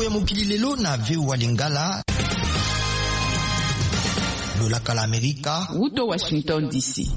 ya mokili lelo na VOA Lingala. Lolaka la Amerika. Uto Washington DC.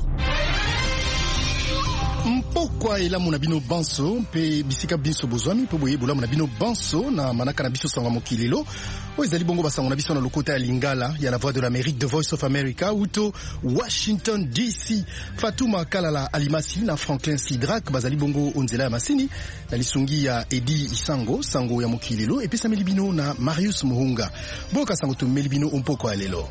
Mpokwa elamu na bino banso mpe bisika biso bozwami mpo boye bolamu na bino banso na manaka na biso sango mokili lelo oyo ezali bongo basango na biso na lokota ya Lingala ya la Voix de l'Amérique, The Voice of America, uto Washington DC. Fatuma Kalala Alimasi na Franklin Sidrak bazali bongo onzela ya masini na lisungi ya Edi Isango sango ya mokili lelo epesameli bino na Marius Muhunga. Boka sango tumeli bino mpokwa lelo.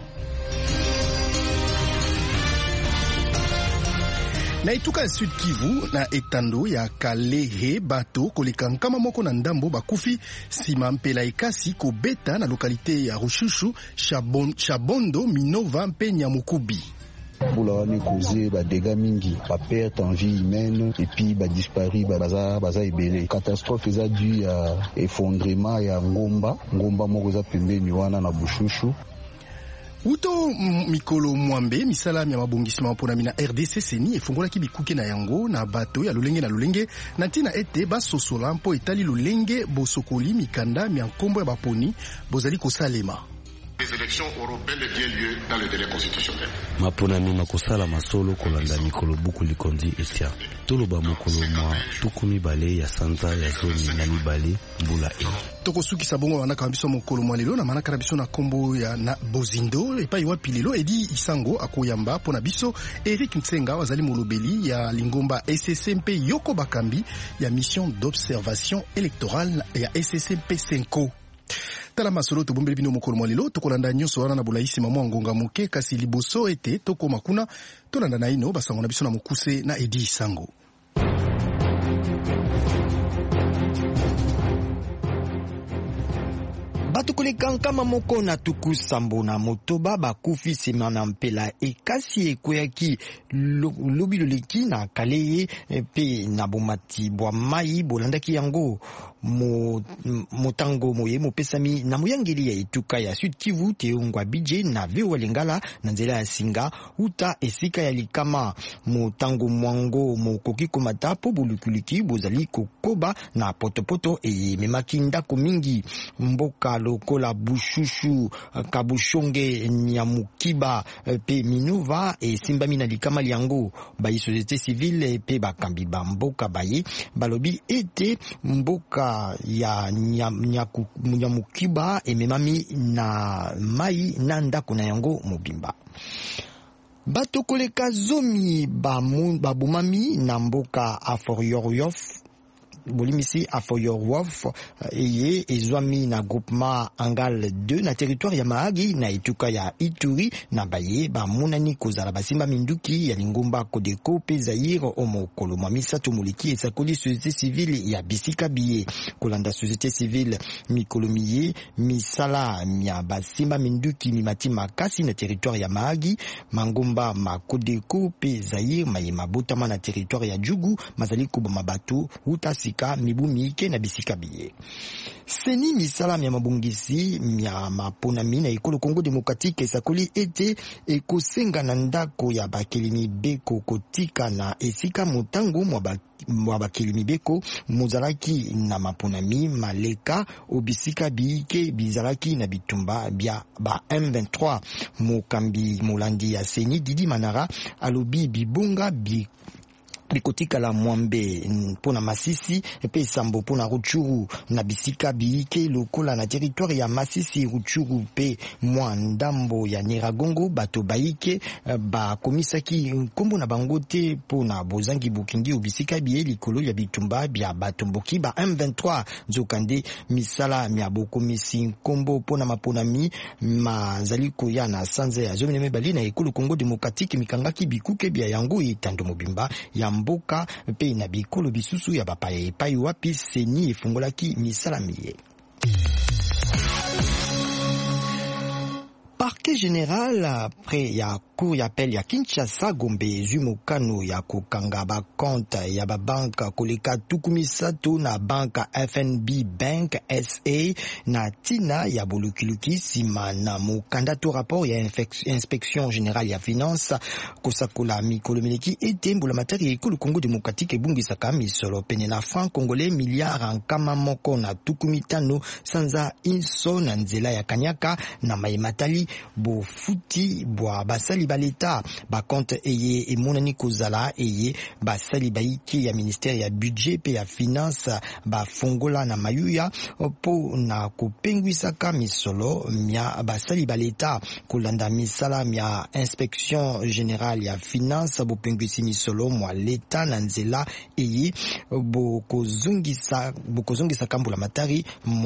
Na ituka ya Sud Kivu na etando ya Kalehe bato koleka nkama moko na ndambo bakufi sima mpela ekasi kobeta na lokalite ya Rushushu, Chabondo, Minova mpe Nyamukubi. Boula wami causer ba dégâts mingi, ba perte en vie humaine et puis ba disparu baza ebele. Catastrophe eza due à effondrement ya ngomba moko za pembeni wana na Bushushu. Uto mikolo mwambe misala ya mabongisima mpona na RDC seni efungolaki bikuke na yango na bato ya lolenge na lolenge na ntina ete basosola mpo etali lolenge bosokoli mikanda mya nkombo ya baponi bozali kosalema. Les élections auront bel et bien lieu dans le délai constitutionnel. Maponami makosala masolo kolanda mikolo buku likondi etia. Toloba mokolo mwa tukumi bale ya sanza ya zoni na mibale mbula e. Tokosuki sabongo wanaka biso mokolo mwa lelo na manaka biso na kombo ya na Bozindo epai wapi lelo Edi Isango akoyamba pona biso Eric Nsenga wazali molobeli ya Lingomba SSMP Yoko Bakambi ya mission d'observation électorale ya SSMP 5. Tala masolo to bombeli bino mokolo mwalelo tokolanda nyonso wana na bolaisi mamo ngonga moke kasi liboso ete toko makuna tolanda na ino basango na biso na mokuse na Edi Isango. Bato koleka nkama moko na tuku sambo na motoba bakufi sima na mpela ekasi ekweyaki lobi loleki na Kaleye pe na bomati bwa mai bolandaki yango motango moye mopesami na moyangeli ya etuka ya Sud Kivu Teongwa Bije na VOA Lingala na nzela ya singa uta esika ya likama motango mwango mokoki komata po bulukuliki bozali kokoba na potopoto memaki ndako mingi mboka lokola Bushushu, Kabushonge, Nyamukiba pe Minova simbami na likama liango bayi société civile pe bakambi bamboka baye balobi ete mboka ya Nyamukiba ememami na mai na ndako na yango mobimba. Bato koleka zomi babumami na mboka Aforiorof bolimisi Afoyorwof eye ezwami na groupement Angal 2 na territoire ya Mahagi na etuka ya Ituri na baye bamunani kozala basimba minduki ya Lingomba Kodeko pe Zaire omokolo mwa misato moliki esakoli société civile ya bisika biye kolanda société civile mikolo miye misala mya basimba minduki mimati makasi na territoire ya Mahagi Mangomba Makodeko pe Zaire maye mabotama na territoire ya Jugu mazali kuba mabatu utasi mibumi ike na bisika biye. Seni misala mya mabungisi mya maponami na ekolo Congo Démocratique esakoli ete ekosenga na ndako ya bakilimi beko kotika na esika motango mwa bakilimi beko muzalaki na maponami maleka obisika biike bizalaki na bitumba bya ba M23 mokambi molandi ya Seni Didi Manara alobi bibunga bikotika la mwambe pona Masisi pe sambo pona Ruchuru na bisika biike lokola na territoire ya Masisi Ruchuru pe mwandambo ya Nyiragongo bato baike ba komisaki nkombo na bangote pona bozangi bukingi ubisika biye likolo ya bitumba bya batomboki ba M23 nzokande misala mya bokomisi nkombo pona maponami mazaliko ya na sanze ya zomene mebali na ekolo Congo Démocratique mikangaki bikuke bya yango itando mobimba ya mboka pe na bikolo bisusu ya bapaya epai wapi Seni efungolaki misala miye. Parquet général après ya cour ya appel ya Kinshasa Gombe Zumukano ya kokanga ba compte ya ba banka koleka tukumisatu na banka FNB Bank SA na tina ya bolukiluki sima na mukanda to rapport ya inspection générale ya finance kosakola mikolo mileki ete mbula matari ekolo Congo démocratique ebungisaka misolo pene na franc congolais milliard nkama moko na tukumitano sanza inso na nzela ya kanyaka na maimatali bofuti bwa basali baleta ba compte eye emonani kozala eye basali baiki ya ministère ya budget pe ya finance ba fongola na mayuya po na kopengwisaka misolo mia basali baleta kolanda misala mia inspection générale ya finance bopengwisi misolo mwa leta na nzela eye bokozongisa kambula matari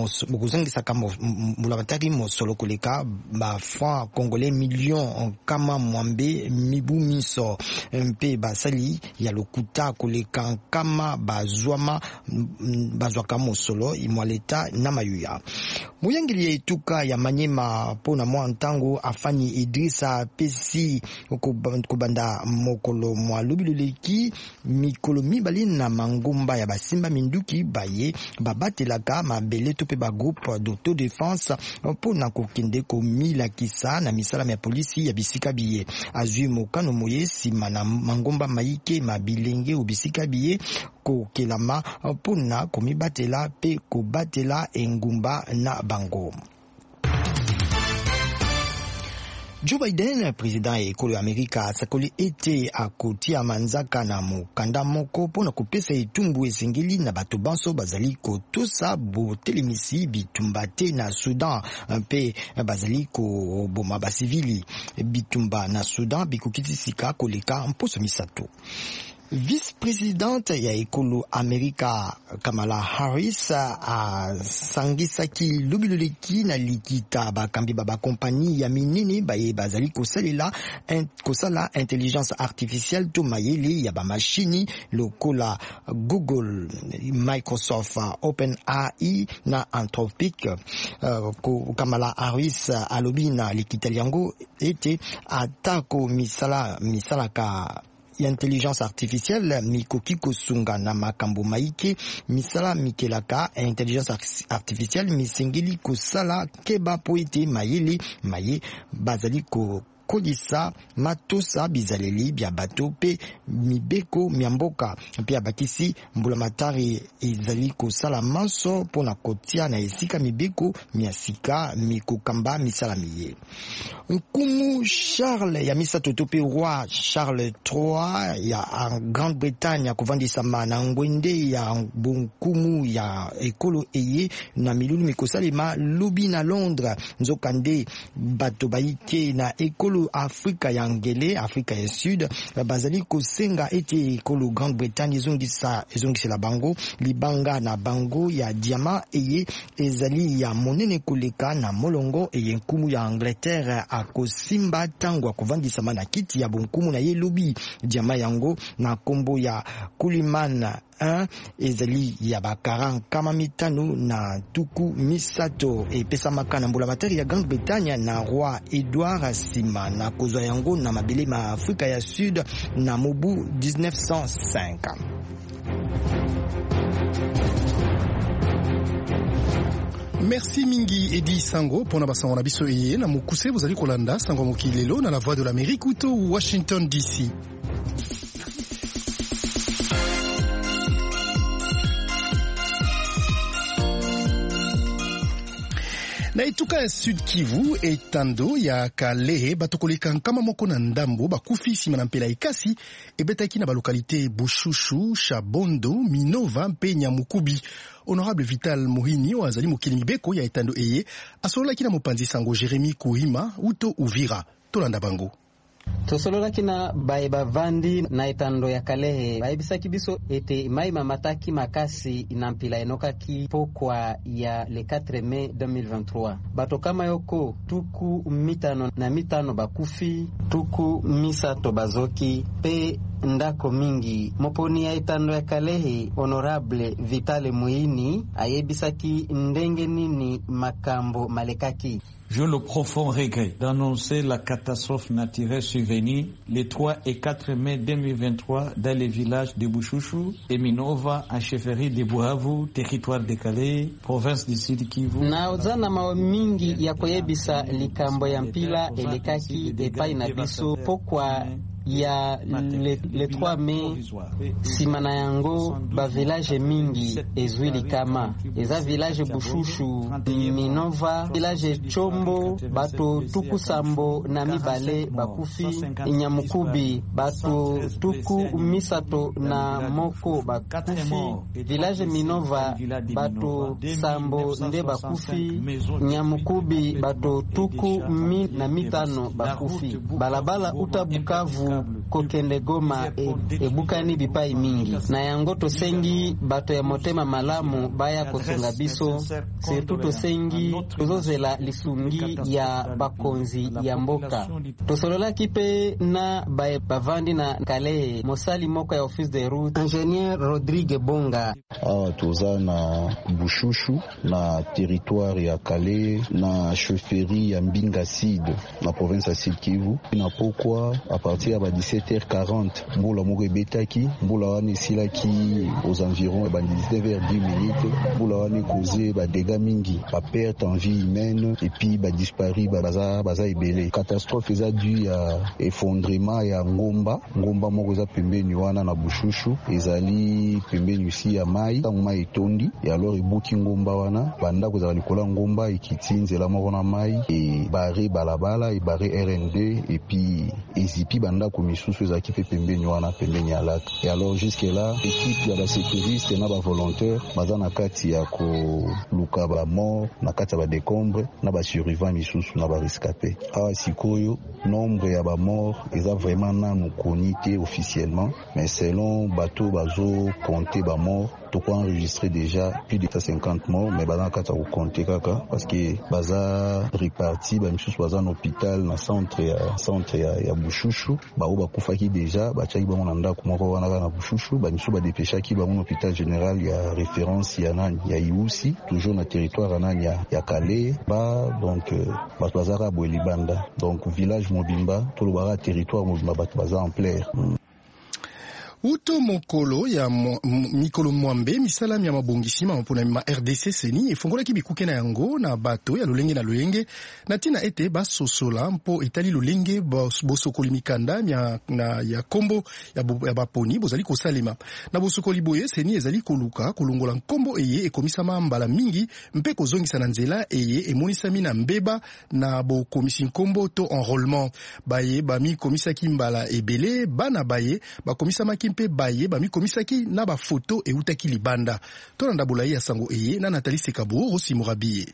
mosolo koleka ba franc congolais million kama mwambe mibu miso mpe basali ya lokuta koleka kama bazwaka mosolo imwa leta na mayuya muyangeli ya etuka ya Manyema pona mwa ntango afani Idrissa pesi kubanda mokolo mwa lubiloleki mikolo mibali na mangumba ya basimba minduki baye babatelaka mabele to pe ba groupe d'autodéfense pona kokende komila kisa na misala ya polisi ya bisika biye azui mokano moye sima na mangumba maike mabilenge ubisika biye kokelama pona komibatela pe kobatela engumba na bango. Joe Biden, président ya ekolo ya Amerika, asakoli ete akotia manzaka na mokanda moko pona kopesa etumbu esengeli na bato banso bazali kotosa botelemisi bitumba te na Sudan mpe bazali koboma basivili bitumba na Sudan bikokitisika koleka mposo misato. Vice-présidente ya ekolo Amerika Kamala Harris asangisaki lubiloleki na likita bakambi ba kompani ya minene baye bazali kosala intelligence artificielle to mayele ya ba machini lokola Google, Microsoft, OpenAI na Anthropic. Kamala Harris alobi na likita yango ete atako misala ka intelligence artificielle mikoki kosunga na makambo maike misala mikelaka intelligence artificielle misengeli kosala keba po ete maye bazali kolisa matosa bizaleli bya bato pe mibeko miamboka pe abakisi mbula matari ezali kosala manso pona kotia na esika mibeko miasika mikokamba misala miye. Nkumu Charles ya misato to pe roi Charles III ya Grande-Bretagne kovandisama na ngwende ya bonkumu ya ekolo eye na milulu mikosalema lobi na Londres nzokande bato baike na ekolo Afrika ya ngele Afrika ya Sud bazali kosenga ete ekolo Grande-Bretagne ezongisela bango libanga na bango ya diama eye ezali ya monene koleka na molongo eye nkumu ya Angleterre akosimba tango akovandisama na kiti ya bonkumu na ye lobi diama yango na kombo ya Kuliman ezali ya bakaran kama mitano na tuku misato epesamaka na mbula materi ya Grande-Bretagne na roi Edouard sima na kozwa yango na mabele ma Afrika ya Sud na mobu 1905. Merci mingi Edi Sango pona basango na biso eye na mukuse bozali kolanda sango mokilelo na la voix de l'Amérique uto Washington DC. Na etuka ya Sud Kivu etando ya Kalehe batokoleka nkama moko na ndambo bakufi sima na mpela ekasi ebetaki na balokalite Bushushu, Shabondo, Minova mpe Nyamukubi. Honorable Vital Mohini wazali mokili mibeko ya etando eye asololaki na mopanzi sango Jeremy Kuhima uto Uvira tolanda bango. Tosololaki na baye bavandi na etando ya Kalehe bayebisaki biso ete mai mamataki makasi inampila enokaki pokwa ya le 4 mai 2023. Bato kama yoko tuku mitano na mitano bakufi, tuku misato bazoki pe ndako mingi. Moponi ya etando ya Kalehe Honorable Vitale Muini ayebisaki ndenge nini makambo malekaki. J'ai le profond regret d'annoncer la catastrophe naturelle survenue les 3 et 4 mai 2023 dans les villages de Bushushu et Minova en chefferie de Buhavu, territoire de Kalehe, province du Sud Kivu. Na ozana mawe mingi ya koyebisa likambo ya mpila elekaki epai na biso pokwa ya le 3 mai simana yango ba village mingi ezwili kama eza village Bushushu, Minova, village Chombo, bato tuku sambo na mibale bakufi, Nyamukubi bato tuku misato na moko bakufi, village Minova bato sambo nde bakufi, Nyamukubi bato tuku na mitano bakufi. Balabala uta Bukavu kokende Goma ebukani bipai mingi na yango tosengi bato ya motema malamu baya kosunga biso surtout tosengi tozozela lisungi ya bakonzi ya mboka. Tosolola kipe na bavandi na Kalehe mosali moko ya office de route ingénieur Rodrigue Bonga. Awa toza na Bushushu na territoire ya Kalehe na chefferie ya Mbinga Sud na province ya Sud Kivu. Na pokwa a partir ya 17h40 mbula moko ebetaki, mbula wana esilaki aux environs 19h10 minutes. Mbula wana ekoze ba dégâts mingi, ba perte en vie humaine et puis ba disparu baza ebele. Catastrophe eza due à effondrement ya ngomba moko eza pembeni wana na Bushushu, ezali pembeni usi ya mai, tango mai etondi et alors ebuki ngomba wana banda kozala likola ngomba ekiti nzela moko na mai et barre balabala et barre RN2 et puis ezipi banda komisusu ezaki pe pembeni wana pembeni ya lac. Et alors jusque là équipe ya ba sécuriste na ba volontaire baza na kati ya ko luka ba mort na kati ya ba décombre na ba survivants misusu na ba rescapé. Awa sikoyo nombre ya ba mort eza vraiment nanu koni te officiellement, mais selon bateau bazo compter ba mort to ko enregistrer déjà plus de 150 morts, mais baza na kati ya ko compter kaka parce que baza réparti ba misusu baza na hôpital na centre ya Bushushu ba oba kufaki déjà bachaki bango na ndako moko wana na Bushushu ba misusu ba dépêchaki bango na hôpital général ya référence ya nani ya Iusi toujours na territoire nani ya Kalehe ba donc bato bazaka boeli banda donc village mobimba to lobara territoire mobimba bato baza en plaire. Uto mokolo ya mikolo mwambe misalami ya mabongisima mpona ma RDC seni efongolaki bikuke na yango na bato ya lolenge na lolenge na tina ete basosola mpo etali lolenge bosokoli mikanda ya kombo ya baponi bozali kosalema na bosokoli boye seni ezali koluka kolongola nkombo eye ekomisama mbala mingi mpe kozongisa na nzela eye emonisami na mbeba na bokomisi nkombo to enrôlement baye bami komisaki mbala ebele bana baye bakomisamaki mpe baye bamikomisaki na bafoto eutaki libanda. Tolanda bolayi ya sango eye na Nathalie Sekabo Rosimurabiye.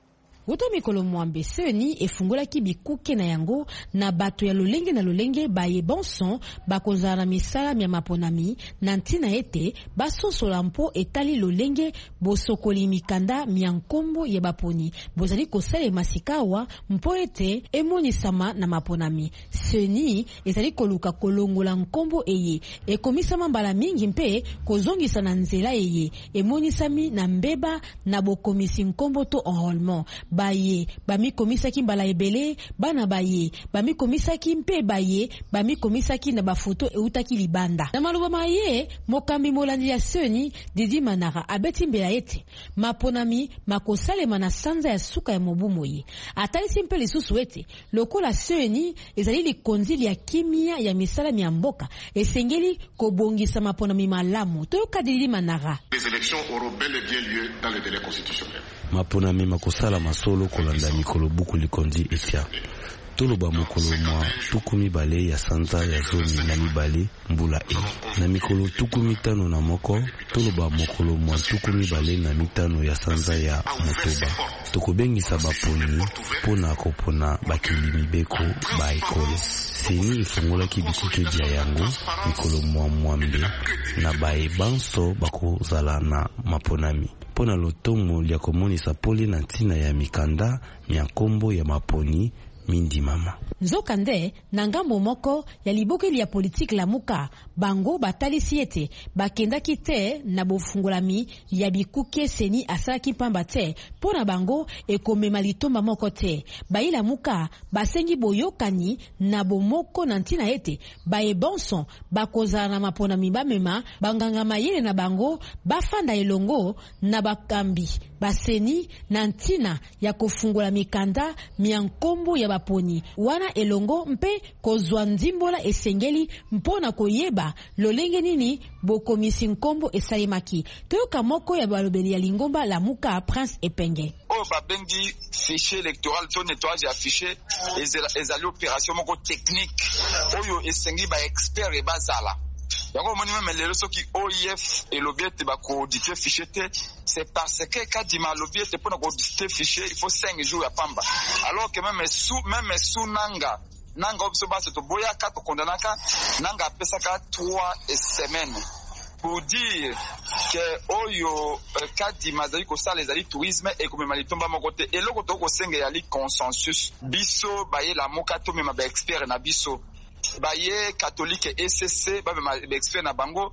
Uto mikolo mwambe seni efungolaki bikuke na yango na bato ya lolenge na lolenge baye bonson bakozala na misala ya maponami na ntina ete basosola mpo etali lolenge bosokoli mikanda miankombo ya baponi bozali kosala masikawa mpo ete emonisama na maponami. Seni ezali koluka kolongola nkombo eye ekomisama mbala mingi mpe kozongisa na nzela eye emonisami na mbeba na bokomisi nkombo to enrôlement. Baye bami komisaki mbala ebele bana baye bami komisaki mpe baye bami komisaki na bafoto eutaki libanda na maluba maye mokambi molandi ya seni Didi Manara abeti mbela ete maponami makosalema na sanza ya suka ya mobumoye atalisi mpe lisusu ete lokola seni ezali likonzili ya kimia ya misala ya mboka esengeli kobongisa maponami malamu toyoka Didi Manara. Les élections auront bel et bien lieu dans le délai constitutionnel. Maponami makosala masolo kolanda mikolo buku likondi etia toloba mokolo mwa tukumi bale ya sanza ya zoni na mibale mbula na mikolo tukumi tano na moko toloba mokolo mwa tukumi bale na mitano ya sanza ya motoba tokobengisa baponi pona kopona bakili mibeko ba ekolo seni ifungolaki bikuke dia yango mikolo mwa mwambe na bae banso bakozala na maponami pona lotomo lia komonisa pole na ntina ya mikanda miankombo ya maponi Mindi Mama. Nzokande na ngambo moko ya libokeli ya politique Lamuka bango batalisi ete bakendaki te na bofungolami ya bikuke seni asalaki pamba te pona bango ekomema litomba moko te. Bayi Lamuka basengi boyokani na bomoko na ntina ete baye bonson bakozala na maponami bamema banganga mayele na bango bafanda elongo na bakambi baseni na ntina ya kofungola mikanda miankombo ya baponi wana elongo mpe kozwa ndimbola esengeli mpona koyeba lolenge nini bokomisi nkombo esalimaki. Toyoka moko ya balobeli ya Lingomba Lamuka Prince Epenge. Babengi fichier électoral to nettoyage ya fichier ezali opération moko technique oyo esengi ba expert e bazala. Yango moni même lelo soki OIF et l'objet ba coauditer fichier te, c'est parce que kadima l'objet te pona coauditer fichier il faut 5 jours ya pamba. Alors que même sous nanga obso ba se to boya ka to kondanaka nanga pesaka 3 semaines. Pour dire que oyo kadima zali ko sala ezali tourisme et comme malitomba moko te eloko to ko senga ya li consensus biso baye la moka to mema ba expert na biso baye catholique ECC ba expert na bango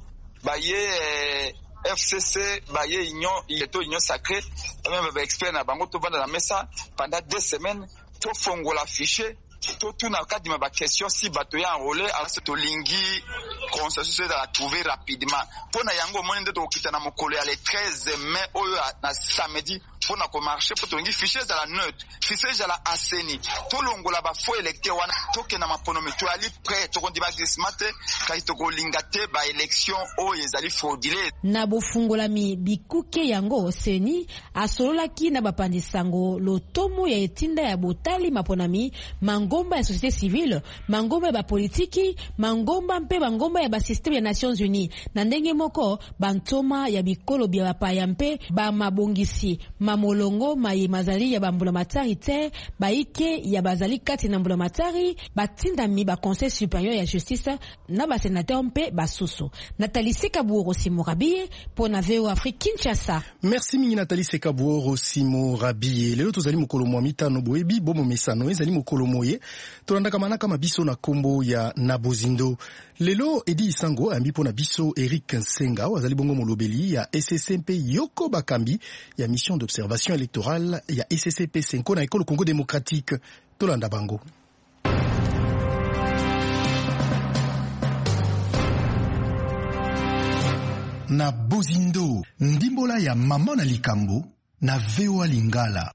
baye FCC baye union sacrée ba expert na bango to vanda na mesa pendant 2 semaines to fongola fichier tout na kadima ba question si bato ya enrôler alors to lingi consensus da trouver rapidement pona yango moni ndeto okita na mokolo ya le 13 mai oyo na samedi pona ko marcher pour tongi fichier za la neutre fichier za la aseni to longola ba fo électeur wana toke na mapono meto ali prêt to kondi ba grismate kai to ko lingate ba élection o ezali fraudulé na bofungolami bikuke yango seni asololaki na bapandisango lotomo ya etinda ya botali maponami mangomba ya société civile mangomba ya politiki mangomba mpe bangomba ya ba système ya Nations Unies na ndenge moko bantoma ya bikolo bya bapaya mpe ba mabongisi mamolongo maye mazali ya bambula matari te baike ya bazali kati na mbula matari batinda mi ba conseil supérieur ya justice na ba sénateur mpe basusu. Nathalie Sekabouoro Simorabie pona VO Afrique Kinshasa. Merci mingi Nathalie Sekabouoro Simorabie. Lelo tozali mokolo mwa mitano boyebi bomo mesano ezali mokolo moye tolanda manaka mabiso na kombo ya Nabozindo. Lelo Edi Isango ambi pona biso Eric Nsenga wazali bongo molobeli ya SSMP Yoko Bakambi ya mission d'observation électorale ya SSP 5 na ekolo Congo démocratique tolanda bango. Na Bozindo ndimbola ya mama na likambo na VOA Lingala.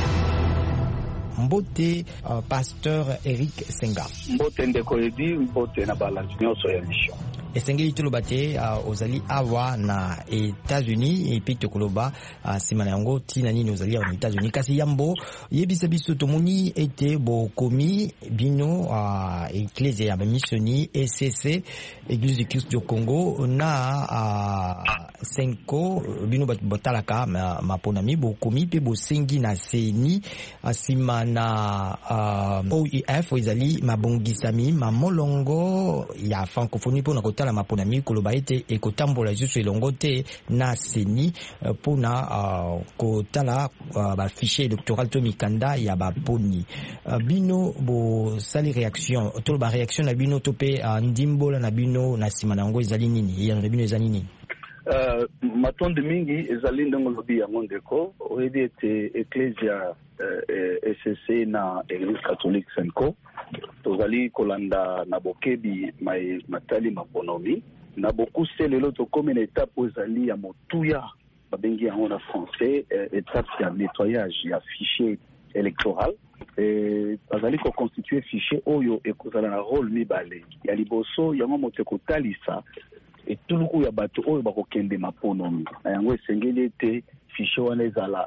Mbote pasteur Eric Senga. Mbote ndeko Edi, mbote na balance nyonso ya mission. Esengeli tulobate ozali awa na États-Unis epi tokoloba simana yango tina nini ozali awa na États-Unis kasi yambo yebisa biso tomoni ete bokomi bino ecclesia ya bamissioni ECC Église du Christ du Congo na senko bino botalaka maponami bokomi pe bosengi na seni simana OIF ezali mabongisami mamolongo ya francophonie pona la maponami koloba ete ekotambola juste elongo te na seni pona kotala ba fichier électoral to mikanda ya baponi bino bo sali réaction to ba réaction na bino to pe ndimbola na bino na sima nango ezali nini ya na bino ezali nini matonde mingi ezali ndongo lobi yango ndeko oyebi ete ecclesia SSC na Église catholique Senko tozali kolanda na bokebi matali maponomi na bokuse lelo tokomi na étape ezali ya motuya babengi yango na français étape ya nettoyage ya fichier électoral bazali ko constituer fichier oyo ekozala na rôle mibale ya liboso yango moto kotalisa etuluku ya bato oyo bakokende maponomi na yango esengeli ete fichier wana ezala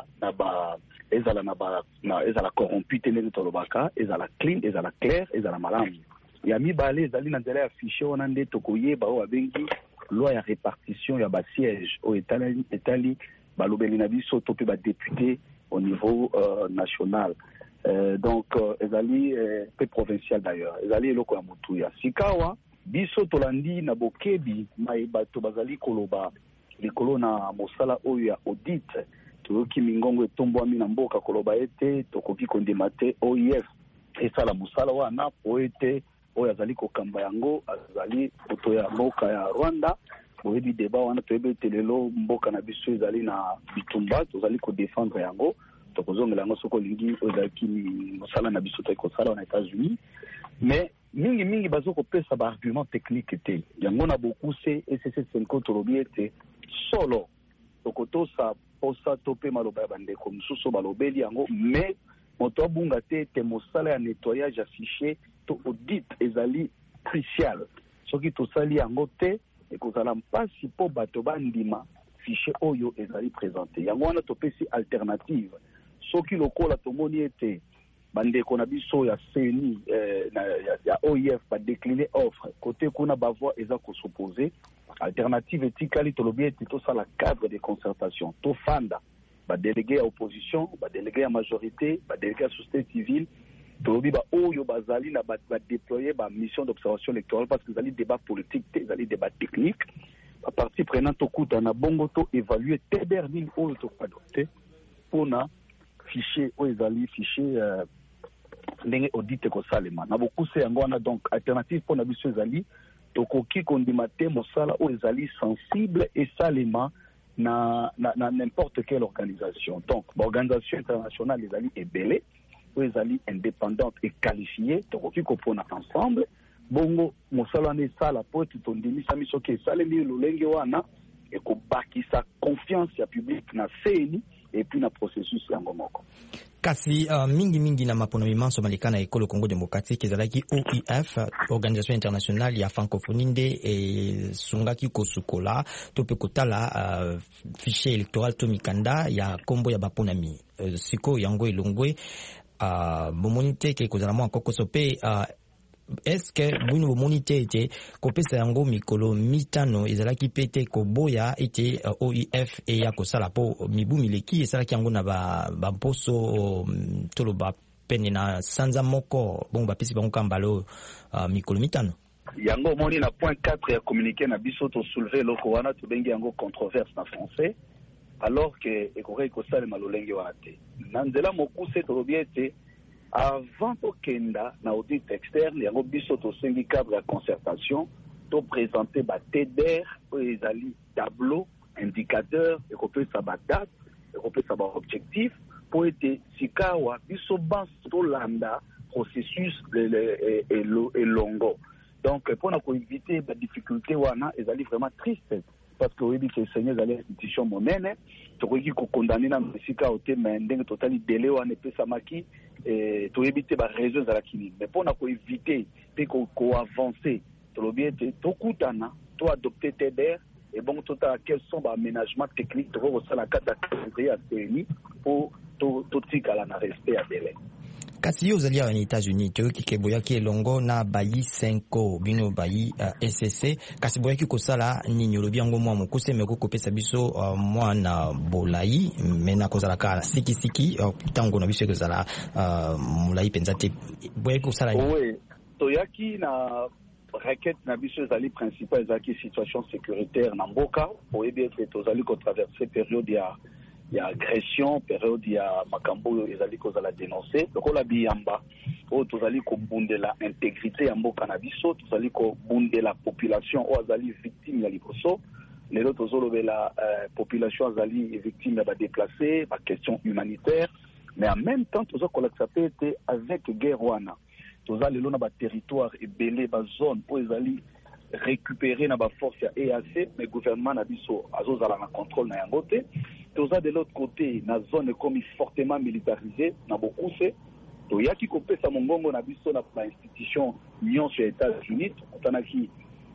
corrompu te ndenge tolobaka ezala clean ezala clair ezala malamu ya mibale ezali na nzela ya fichier wana nde tokoyeba oyo babengi loi ya répartition ya basiège oyo etali balobeli na biso to mpe badéputé au niveau national donc ezali pe provincial d'ailleurs ezali eloko ya motuya sikawa biso tolandi na bokebi mai bato bazali koloba likolo na mosala oyo ya audit toyoki mingongo etombwami na mboka koloba ete tokoki kondima te OIF esala mosala wana po ete oyo azali kokamba yango azali moto ya mboka ya Rwanda. Boyebi deba wana toyebi ete lelo mboka na biso ezali na bitumba, tozali kodefendre yango, tokozongela yango soko lingi oyo ezalaki mosala na biso toyi kosala na États-Unis. Mais mingi bazo kopesa ba argument technique te yango na beaucoup se SSC Senko tolobi ete solo tokotosa posa tope maloba ya bandeko mosusu balobeli yango, mais moto abunga te ete mosala ya nettoyage ya fichier to audit ezali crucial. Soki tosali yango te ekozala mpasi po bato bandima fichier oyo ezali présenté. Yango wana topesi alternative. Soki lokola tomoni ete bandeko na biso ya CENI ya OIF ba décliner offre côté kuna ba voix eza ko s'opposer, alternative etikali tolobi ete tosala cadre de concertation to fanda ba délégué à opposition, ba délégué à majorité, ba délégué à société civile, tolobi ba oyo bazali na ba déployer ba mission d'observation électorale parce que zali débat politique, zali débat technique. La partie prenante okuta na bongo to évaluer TDR nini oyo to adopter pona fichier oyo ezali fichier ndenge audit ko salema na beaucoup c'est yango wana. Donc alternative pona biso ezali tokoki kondima te mosala oyo ezali sensible et salema na n'importe quelle organisation. Donc l'organisation internationale ezali ebele oyo ezali indépendante et qualifiée, tokoki kopona ensemble bongo mosala wana esala po ete tondimisa miso ke esalemi lolenge wana ekobakisa confiance ya public na CENI et puis na processus yango moko. Kasi mingi na mapono mimanso malikana ekolo Congo démocratique ezalaki OIF, organisation internationale ya francophonie nde sungaki kosukola tope kotala fichier électoral to mikanda ya kombo ya baponami siko yango elongwe bomonite ke kozala mwa kokoso pe est-ce que bunu bomonite ete kopesa yango mikolo mitano ezalaki pete koboya ete OIF e ya kosala po mibu mileki esalaki yango na ba mposo tolo ba pene na sanza moko bongo bapesi bango kambalo mikolo mitano yango moni na point 4 ya communiqué na biso to soulever loko wana to bengi yango controverse na français alors que ekore ko sala malolenge wana te nanzela mokuse to lobiete avant okenda na audit externe yango biso to sengi cadre ya concertation to présenter ba TDR ezali tableau indicateur ekopesa ba date ekopesa ba objectif po ete sikawa biso bas to landa processus longo. Donc pour na ko éviter ba difficulté wana ezali vraiment triste parce que oui que Seigneur allait institution monene to ko ki ko condamner na sika ote ndenge totali délai wana pesa maki to éviter ba raisons à la kini mais pour na ko éviter pe ko avancer to lo bien to kutana to adopter TDR et bon total quels sont ba aménagements techniques to ko sala kata calendrier à CENI pour to tikala na respect à délai. Kasi yo zali aux États-Unis to kikeboya ki elongo na bayi 5 bino bayi SSC kasi boya ki kosala nini lobi yango mwa mokuse meko kopesa biso mwa na bolai mena kozala ka siki tango na biso kozala mulai penza te boya ki kosala oui to yaki na requête na biso zali principal zaki situation sécuritaire na mboka boyebi ete tozali ko traverser période ya agression, période ya makambo ezali kozala dénoncer lokola biyamba o tozali ko bundela intégrité ya mboka na biso, tozali ko bundela population o azali victime ya liboso lelo tozolobela population azali victime ya ba déplacés, ba question humanitaire, mais en même temps tozo kolakisa pete avec guerre wana tozali lelo na ba territoire ebele ba zone po ezali récupérer na ba force ya EAC mais gouvernement na biso azozala na contrôle na yango te. Toza de l'autre côté na zone comme fortement militarisée na beaucoup c'est to yaki kopesa mongongo na biso na institution union sur États-Unis kotanaki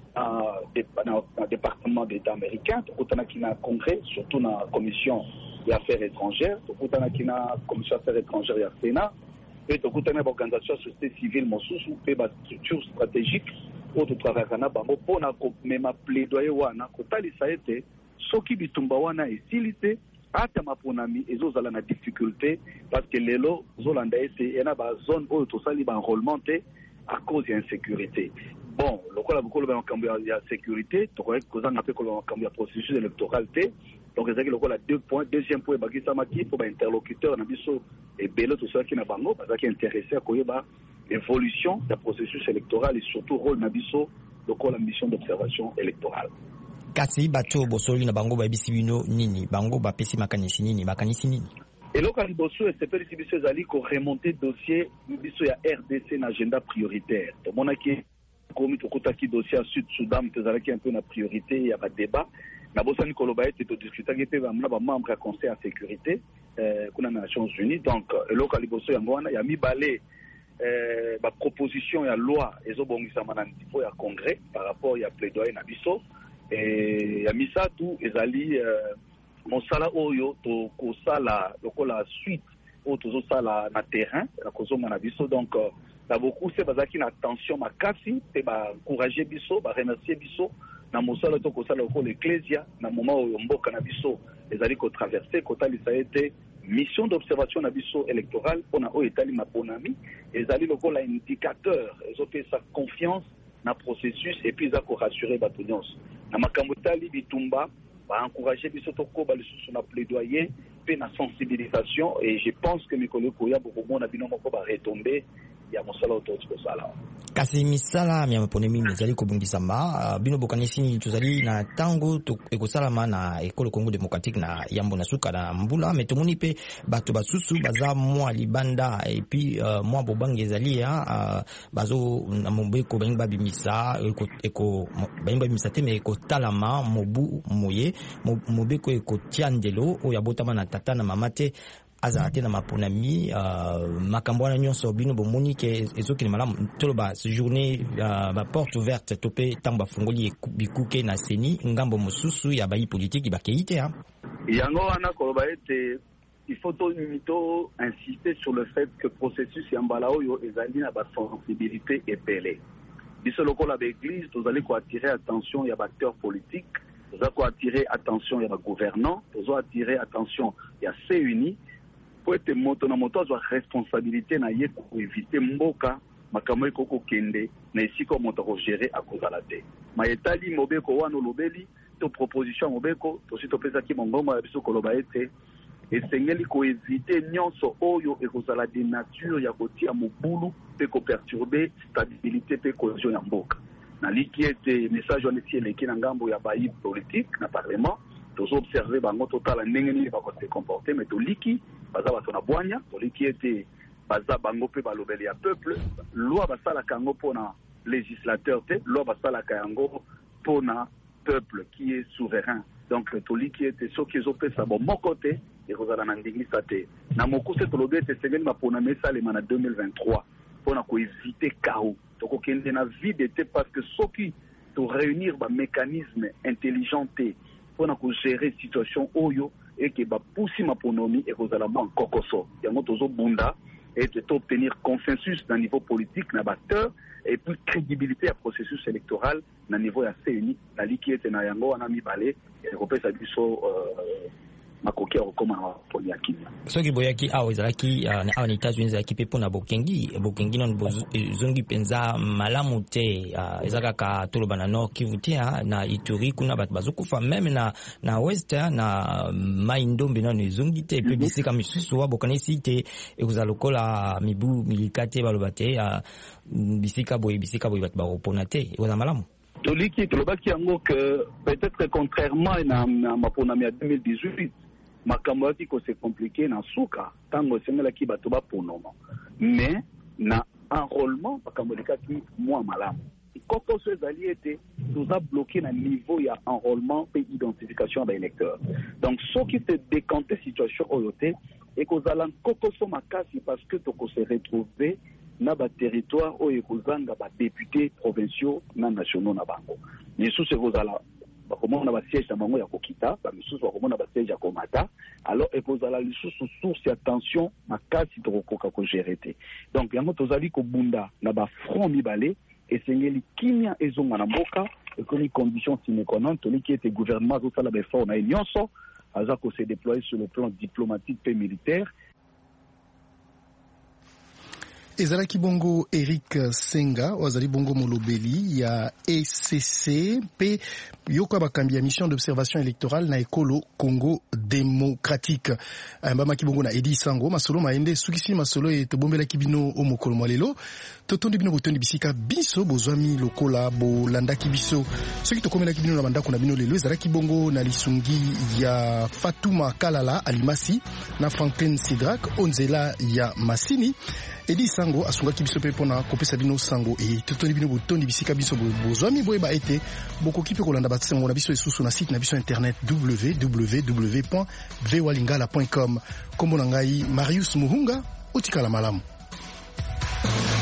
na département d'État américain kotanaki na congrès surtout na commission des affaires étrangères kotanaki na commission des affaires étrangères ya Sénat et kotanaki ba organisation société civile mosusu pe ba structure stratégique pour travailler na bango pona ko mema plaidoyer wana kotalisa ete soki bitumba wana esilite ata maponami ezozala na difficulté parce que lelo zolanda ete ena ba zone oyo tosali ba enrôlement te à cause ya insécurité. Bon lokola bokolo ba makambo ya sécurité tokoki kozanga pe ko makambo ya processus électoral te donc ezaki lokola 2 points. Deuxième point bakisa maki pour ba interlocuteur na biso ebele tosaki na bango bazaki intéressé à koyeba évolution du processus électoral et surtout rôle nabiso lokola mission d'observation électorale. Kasi bato bosoli na bango babisi bino nini bango bapesi makanisi nini makanisi nini eloko liboso esepelisi biso ezali koremonte dossier biso ya RDC na agenda prioritaire tomonaki komi tokutaki dossier ya Sud Soudan tozalaki un peu na priorité ya badébat na bosani koloba ete todiscutaki mpe bamona bamembre ya conseil ya sécurité kuna na Nations Unies donc eloko liboso yango wana ya mibale baproposition ya loi ezobongisama na niveau ya congrès par rapport ya plaidoyer na biso ya misatu ezali mosala oyo tokosala lokola suite oyo tozosala na terrain na kozonga na biso donc na beaucoup se bazalaki na attention makasi mpe baencourage biso baremercier biso na mosala tokosala lokola ecclesia na moment oyo mboka na biso ezali kotraverse kotalisa ete mission d'observation na biso électorale mpona oyo etali maponami ezali lokola indicateur ezopesa confiance na processus et puis eza korassurer bato nyonso na makambo etali bitumba baencourager biso tokoba lisusu na plaidoyer mpe na sensibilisation et je pense que mikolo ekoya bokomona bino moko baretombe ya mosala oyo toti kosala kasi misala ya maponami ezali kobongisama bino bokanisi nini tozali na ntango ekosalama na ekolo Congo démocratique na yambo na suka na mbula me tomoni mpe bato basusu baza mwa libanda epuis mwa bobange ezali bazo na mobeko balingi babimisa balingi babimisa te me ekotalama mobu moye mobeko ekotia ndelo oyo abotama na tata na mama te azala te na maponami makambo wana nyonso bino bomoni ke ezokende malamu toloba journée porte ouverte to mpe ntango bafungoli bikuke na seni ngambo mosusu ya bayi politiki bakei te yango wana koloba ete il faut to insister sur le fait que processus ya mbala oyo ezali na basensibilité ebele biso lokola baeglise tozali koattirer attention ya baacteurs politiques tozali koattirer attention ya bagouvernants tozali attirer attention ya CUNI po ete moto na moto azwa responsabilité na ye koevite mboka makambo ekokokende na esika moto akogere akozala te mayetali mobeko wana olobeli to proposition mobeko tosi topesaki mongongo ya biso koloba ete esengeli koevite nyonso oyo ekozala de nature ya kotia mobulu mpe koperturbe stabilité mpe cohésion ya mboka naliki ete message wana esi eleki na ngambo ya bayi politique na parlement tozoobserve bango totala ndenge nini bakose comporte me toliki baza bato na bwanya toliki ete baza bango mpe balobeli ya peuple loi basalaka yango mpona législateur te loi basalaka yango mpona peuple qui est souverain donc toliki ete soki ezopesa bomoko te ekozala na ndingisa te na mokuse tolobi ete esengeli maponami esalema na 2023 mpona koevite kao tokokende na vide te parce que soki toréunir bamécanisme intelligent te mpona kogérer situation oyo eke bapusi maponomi ekozala mwa nkokoso yango tozobunda ete toobtenir consensus na niveau politique na baacteur et puis crédibilité ya processus électoral na niveau ya CENI naliki ete na yango wana mibale ekopesa biso makoki ya kokoma na poni ya kimia soki boyaki awa ezalaki awa na États-Unis ezalaki mpe mpona bokengi nano bozongi mpenza malamu te eza kaka toloba na Nord Kivu te na Ituri kuna bato bazokufa meme na West na mai ndombe nano ezongi te mpe bisika misusu wa bokanisi te ekozala lokola mibu milika te baloba te bisika boye bato bakopona te ekozala malamu toliki tolobaki yango que peut-être contrairement na maponami ya 2018 makambo yaki kose compliqué na suka ntango esengelaki bato baponoma mais na enrôlement makambo elekaki mwa malamu kokoso ezali ete toza bloqué na niveau ya enrôlement mpe identification ya baélecteur donc soki te décante situation oyo te ekozala kokoso makasi parce que tokose retrouver na baterritoire oyo ekozanga badéputé provinciaux na nationaux na bango misusu ekozala bakomona basiège na bango ya kokita bamisusu bakomona basiège ya komata alors ekozala lisusu source ya tension makasi tokokoka kogere te donc yango tozali kobunda na bafront mibale esengeli kimia ezonga na mboka ekomi condition sine qua non toliki ete gouvernement azosala baeffort na ye nyonso aza kose déployer sur le plan diplomatique pe militaire. ezalaki bongo Eric Senga wazali bongo molobeli ya ECC pe yoka bakambi ya mission d'observation électorale na ekolo Congo démocratique ayambamaki bongo na Edi Sango masolo maende sukisi masolo etobombelaki bino o mokolo mwa lelo totondi bino botondi bisika biso bozwami lokola bolandaki biso soki tokomelaki bino na bandako na bino lelo ezalaki bongo na lisungi ya Fatuma Kalala Alimasi na Franklin Sidrak onzela ya Masini Edi Sango asungaki biso pe pona kopesa bino sango e totondi bino botondi bisika biso bozwami boyeba ete bokoki pe kolanda batsango na biso esusu na site na biso internet www.vwalingala.com kombo na ngai Marius Muhunga otikala malamu.